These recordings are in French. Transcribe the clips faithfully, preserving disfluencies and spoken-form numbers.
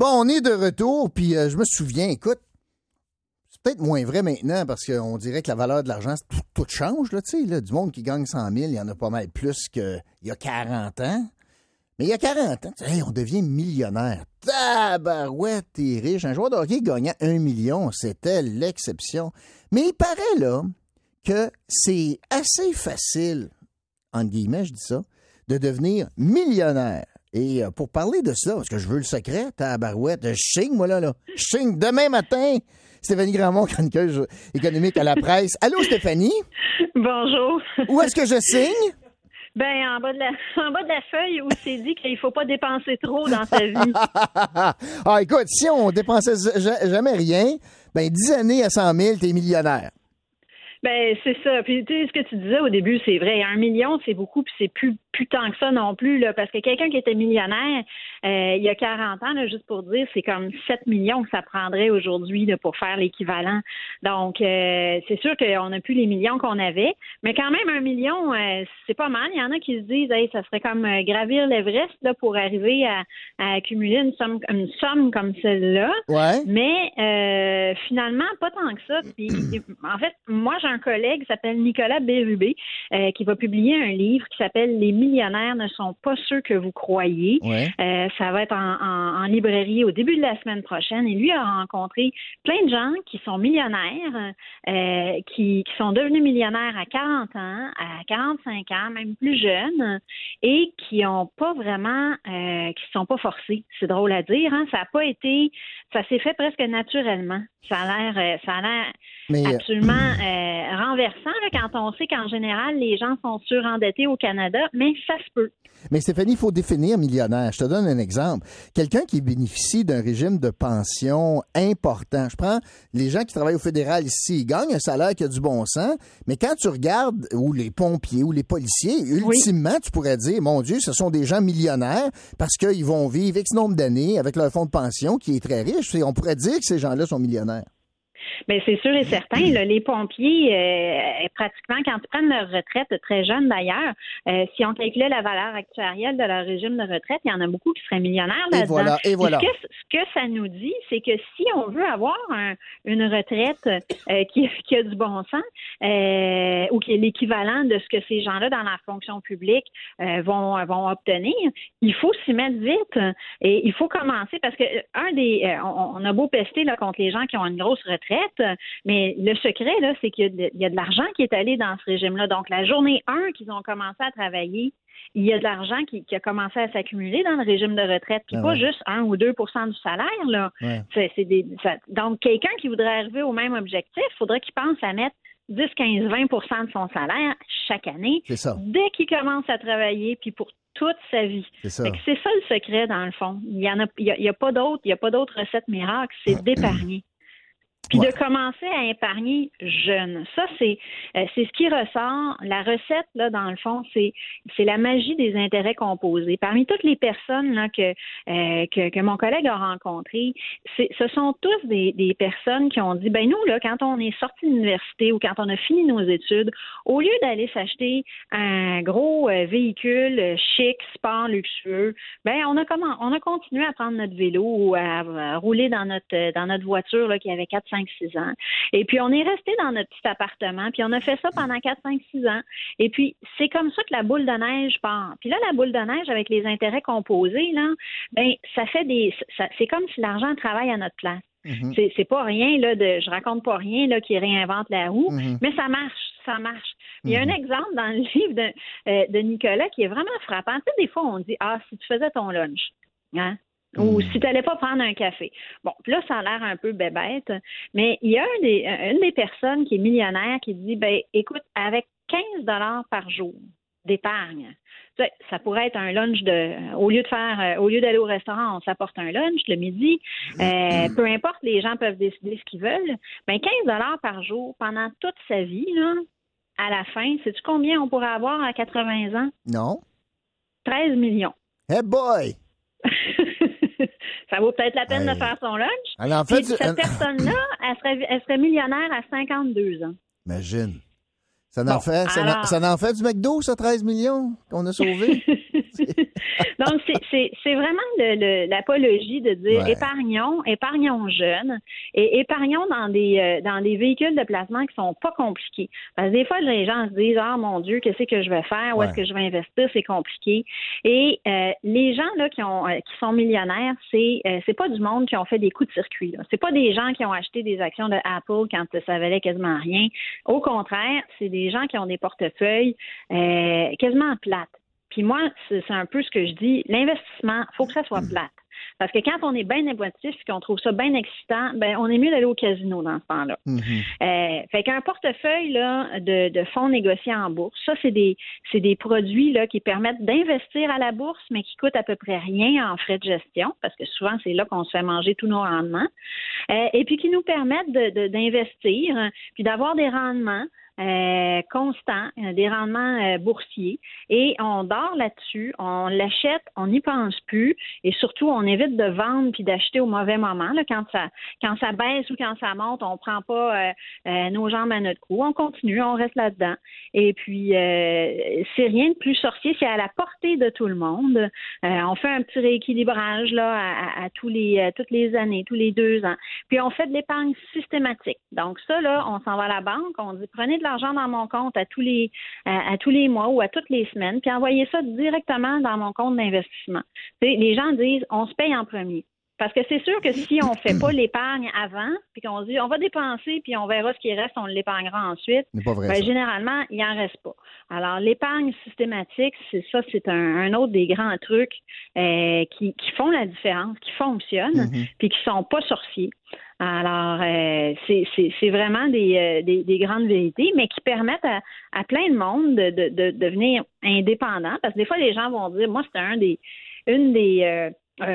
Bon, on est de retour, puis euh, je me souviens, écoute, c'est peut-être moins vrai maintenant parce qu'on dirait que la valeur de l'argent, tout, tout change, là, tu sais, là, du monde qui gagne cent mille, il y en a pas mal plus qu'il y a quarante ans. Mais il y a quarante ans, hey, on devient millionnaire. Tabarouette, t'es riche. Un joueur de hockey gagnant un million, c'était l'exception. Mais il paraît, là, que c'est assez facile, entre guillemets, je dis ça, de devenir millionnaire. Et pour parler de ça, parce que je veux le secret, tabarouette, je signe, moi, là, là. Je signe demain matin. Stéphanie Grandmont, chroniqueuse économique à la presse. Allô, Stéphanie? Bonjour. Où est-ce que je signe? Ben, en bas de la, en bas de la feuille où c'est dit qu'il faut pas dépenser trop dans sa vie. Ah, écoute, si on dépensait jamais rien, ben, dix années à cent mille, t'es millionnaire. Ben, c'est ça. Puis, tu sais, ce que tu disais au début, c'est vrai. Un million, c'est beaucoup, puis c'est plus, plus tant que ça non plus, là, parce que quelqu'un qui était millionnaire, euh, il y a quarante ans, là, juste pour dire, c'est comme sept millions que ça prendrait aujourd'hui, là, pour faire l'équivalent. Donc, euh, c'est sûr qu'on n'a plus les millions qu'on avait, mais quand même, un million, euh, c'est pas mal. Il y en a qui se disent, hey, ça serait comme euh, gravir l'Everest, là, pour arriver à, à accumuler une somme, une somme comme celle-là. Ouais. Mais, euh, finalement, pas tant que ça. Puis, en fait, moi, j'ai un collègue qui s'appelle Nicolas Bérubé, euh, qui va publier un livre qui s'appelle « Les millionnaires ne sont pas ceux que vous croyez ouais. ». Euh, ça va être en, en, en librairie au début de la semaine prochaine. Et lui a rencontré plein de gens qui sont millionnaires, euh, qui, qui sont devenus millionnaires à quarante ans, à quarante-cinq ans, même plus jeunes, et qui n'ont pas vraiment, euh, qui ne sont pas forcés. C'est drôle à dire, hein? Ça n'a pas été, ça s'est fait presque naturellement. Ça a l'air, euh, ça a l'air Mais... absolument euh, renversant là, quand on sait qu'en général, les gens sont surendettés au Canada, mais ça se peut. Mais Stéphanie, il faut définir millionnaire. Je te donne un exemple. Quelqu'un qui bénéficie d'un régime de pension important. Je prends les gens qui travaillent au fédéral ici. Ils gagnent un salaire qui a du bon sens, mais quand tu regardes, ou les pompiers, ou les policiers, ultimement, oui. tu pourrais dire, mon Dieu, ce sont des gens millionnaires parce qu'ils vont vivre X nombre d'années avec leur fonds de pension qui est très riche. On pourrait dire que ces gens-là sont millionnaires. Bien, c'est sûr et certain. Là, les pompiers, euh, pratiquement, quand ils prennent leur retraite, très jeunes d'ailleurs, euh, si on calculait la valeur actuarielle de leur régime de retraite, il y en a beaucoup qui seraient millionnaires là-dedans. Et voilà, et voilà. Ce que, ce que ça nous dit, c'est que si on veut avoir un, une retraite euh, qui, qui a du bon sens, euh, ou qui est l'équivalent de ce que ces gens-là dans la fonction publique euh, vont, vont obtenir, il faut s'y mettre vite. Et il faut commencer parce que un des, euh, on, on a beau pester là, contre les gens qui ont une grosse retraite, mais le secret, là, c'est qu'il y a de, il y a de l'argent qui est allé dans ce régime-là. Donc, la journée un qu'ils ont commencé à travailler, il y a de l'argent qui, qui a commencé à s'accumuler dans le régime de retraite, puis ah pas ouais. juste un ou deux pour cent du salaire, là. Ouais. C'est, c'est des, ça, donc, quelqu'un qui voudrait arriver au même objectif, il faudrait qu'il pense à mettre dix, quinze, vingt pour cent de son salaire chaque année, c'est ça. Dès qu'il commence à travailler, puis pour toute sa vie. C'est ça. Fait que c'est ça le secret, dans le fond. Il y en a, il y a, il y a pas d'autre, il y a pas d'autre recette miracle, c'est d'épargner. Puis ouais. de commencer à épargner jeune. Ça, c'est euh, c'est ce qui ressort. La recette, là, dans le fond, c'est c'est la magie des intérêts composés. Parmi toutes les personnes là que euh, que, que mon collègue a rencontrées, c'est, ce sont tous des, des personnes qui ont dit, ben nous, là, quand on est sorti de l'université ou quand on a fini nos études, au lieu d'aller s'acheter un gros euh, véhicule euh, chic, sport, luxueux, ben on a comment on a continué à prendre notre vélo ou à, à rouler dans notre dans notre voiture là, qui avait quatre cinq six ans. Et puis, on est resté dans notre petit appartement, puis on a fait ça pendant quatre cinq six ans. Et puis, c'est comme ça que la boule de neige part. Puis là, la boule de neige, avec les intérêts composés, là, ben, ça fait des... Ça, c'est comme si l'argent travaille à notre place. Mm-hmm. C'est, c'est pas rien, là, de... Je raconte pas rien, là, qui réinvente la roue, mm-hmm. mais ça marche, ça marche. Mm-hmm. Il y a un exemple dans le livre de, euh, de Nicolas qui est vraiment frappant. Tu sais, des fois, on dit, ah, si tu faisais ton lunch, hein? Ou mmh. si tu n'allais pas prendre un café. Bon, puis là, ça a l'air un peu bébête, mais il y a un des, une des personnes qui est millionnaire qui dit, ben écoute, avec quinze dollars par jour d'épargne, tu sais, ça pourrait être un lunch de, au lieu de faire, euh, au lieu d'aller au restaurant, on s'apporte un lunch le midi, euh, peu importe, les gens peuvent décider ce qu'ils veulent, ben quinze dollars par jour pendant toute sa vie, là, à la fin, sais-tu combien on pourrait avoir à quatre-vingts ans? Non. treize millions. Hey boy! Ça vaut peut-être la peine hey. de faire son lunch. Alors, en fait, Puis cette elle... personne-là, elle serait, elle serait millionnaire à cinquante-deux ans. Imagine. Ça en, bon, fait, ça, alors... en, ça en fait du McDo, ça, treize millions qu'on a sauvé? Donc, c'est, c'est, c'est vraiment le, le, l'apologie de dire ouais. épargnons, épargnons jeunes et épargnons dans des euh, dans des véhicules de placement qui sont pas compliqués. Parce que des fois, les gens se disent « Ah, mon Dieu, qu'est-ce que je vais faire? Où ouais. est-ce que je vais investir? C'est compliqué. » Et euh, les gens là qui ont euh, qui sont millionnaires, c'est euh, c'est pas du monde qui ont fait des coups de circuit. Là. C'est pas des gens qui ont acheté des actions de Apple quand ça valait quasiment rien. Au contraire, c'est des gens qui ont des portefeuilles euh, quasiment plates. Puis moi, c'est, c'est un peu ce que je dis, l'investissement, il faut que ça soit plate. Parce que quand on est bien émotif et qu'on trouve ça bien excitant, ben on est mieux d'aller au casino dans ce temps-là. Mm-hmm. Euh, fait qu'un portefeuille là, de, de fonds négociés en bourse, ça, c'est des c'est des produits là, qui permettent d'investir à la bourse, mais qui coûtent à peu près rien en frais de gestion, parce que souvent, c'est là qu'on se fait manger tous nos rendements. Euh, et puis qui nous permettent de, de, d'investir, puis d'avoir des rendements Euh, constant, euh, des rendements euh, boursiers, et on dort là-dessus, on l'achète, on n'y pense plus, et surtout on évite de vendre puis d'acheter au mauvais moment. Là, quand ça quand ça baisse ou quand ça monte, on prend pas euh, euh, nos jambes à notre cou, on continue, on reste là-dedans. Et puis euh, c'est rien de plus sorcier, c'est à la portée de tout le monde. Euh, on fait un petit rééquilibrage là à, à, à tous les à toutes les années, tous les deux ans. Puis on fait de l'épargne systématique. Donc ça là, on s'en va à la banque, on dit prenez de l'argent dans mon compte à tous les à, à tous les mois ou à toutes les semaines, puis envoyez ça directement dans mon compte d'investissement. T'sais, les gens disent on se paye en premier. Parce que c'est sûr que si on fait pas l'épargne avant, puis qu'on dit on va dépenser, puis on verra ce qui reste, on l'épargnera ensuite, vrai, ben, généralement, il en reste pas. Alors, l'épargne systématique, c'est ça, c'est un, un autre des grands trucs euh, qui, qui font la différence, qui fonctionnent, mm-hmm. puis qui sont pas sorciers. Alors, euh, c'est, c'est, c'est vraiment des, euh, des, des grandes vérités, mais qui permettent à, à plein de monde de, de, de devenir indépendant. Parce que des fois, les gens vont dire, moi, c'est un des, une des, euh,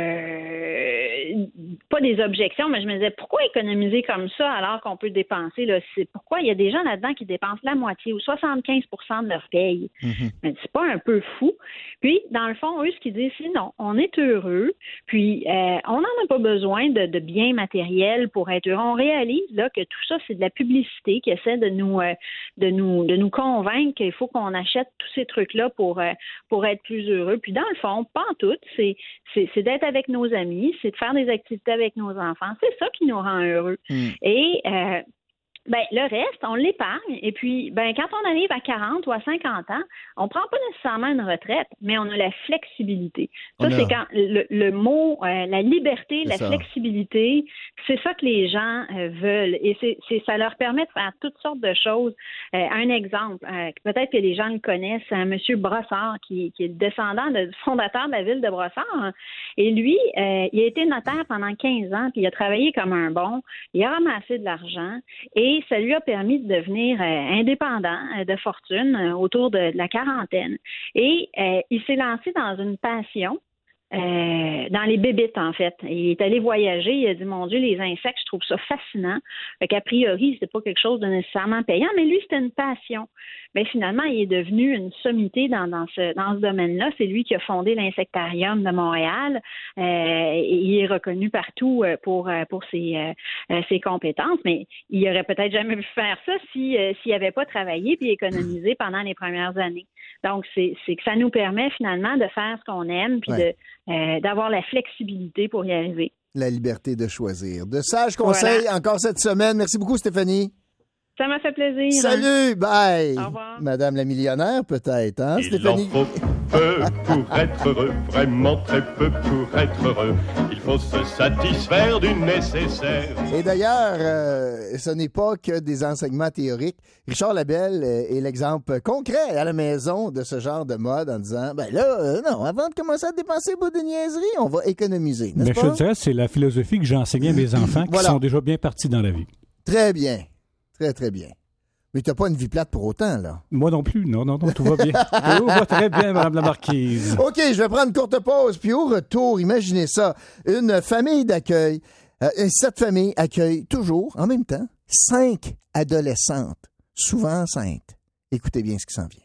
euh, pas des objections, mais je me disais, pourquoi économiser comme ça alors qu'on peut dépenser? Là, c'est pourquoi il y a des gens là-dedans qui dépensent la moitié ou soixante-quinze pour cent de leur paye. Mm-hmm. Mais c'est pas un peu fou? Puis, dans le fond, eux, ce qu'ils disent, c'est non, on est heureux, puis euh, on n'en a pas besoin de, de biens matériels pour être heureux. On réalise là que tout ça, c'est de la publicité qui essaie de nous euh, de nous de nous convaincre qu'il faut qu'on achète tous ces trucs-là pour euh, pour être plus heureux. Puis dans le fond, pas en tout, c'est c'est, c'est d'être avec nos amis, c'est de faire des activités avec nos enfants. C'est ça qui nous rend heureux. Mm. Et euh, ben le reste, on l'épargne. Et puis, ben quand on arrive à quarante ou à cinquante ans, on prend pas nécessairement une retraite, mais on a la flexibilité. Ça, a... c'est quand le, le mot, euh, la liberté, c'est la ça. Flexibilité, c'est ça que les gens euh, veulent. Et c'est, c'est ça leur permet de faire toutes sortes de choses. Euh, un exemple, euh, peut-être que les gens le connaissent, un monsieur Brossard, qui, qui est le descendant du fondateur de la ville de Brossard. Hein. Et lui, euh, il a été notaire pendant quinze ans, puis il a travaillé comme un bon. Il a ramassé de l'argent et Et ça lui a permis de devenir euh, indépendant euh, de fortune euh, autour de, de la quarantaine. Et euh, il s'est lancé dans une passion, euh, dans les bébites, en fait. Il est allé voyager, il a dit, mon Dieu, les insectes, je trouve ça fascinant. Fait qu'a priori, c'était pas quelque chose de nécessairement payant, mais lui, c'était une passion. Mais finalement, il est devenu une sommité dans, dans, ce, dans ce domaine-là. C'est lui qui a fondé l'Insectarium de Montréal. Euh, et il est reconnu partout pour, pour ses, euh, ses compétences, mais il aurait peut-être jamais pu faire ça si, euh, s'il n'avait pas travaillé puis économisé pendant les premières années. Donc, c'est, c'est que ça nous permet finalement de faire ce qu'on aime puis ouais. de, euh, d'avoir la flexibilité pour y arriver. La liberté de choisir. De sages conseils voilà. Encore cette semaine. Merci beaucoup, Stéphanie. Ça m'a fait plaisir. Salut, bye. Au revoir. Madame la millionnaire, peut-être, hein, Il Stéphanie? Il en faut peu pour être heureux, vraiment très peu pour être heureux. Il faut se satisfaire du nécessaire. Et d'ailleurs, euh, ce n'est pas que des enseignements théoriques. Richard Labelle est l'exemple concret à la maison de ce genre de mode en disant, ben là, euh, non, avant de commencer à dépenser pour des niaiseries, on va économiser, n'est-ce Mais pas? je te dirais, c'est la philosophie que j'ai enseignée à mes enfants qui voilà. sont déjà bien partis dans la vie. Très bien. Très, très bien. Mais tu n'as pas une vie plate pour autant, là. Moi non plus. Non, non, non, tout va bien. Tout va très bien, Madame la Marquise. OK, je vais prendre une courte pause. Puis au retour, imaginez ça, une famille d'accueil. Euh, cette famille accueille toujours, en même temps, cinq adolescentes, souvent enceintes. Écoutez bien ce qui s'en vient.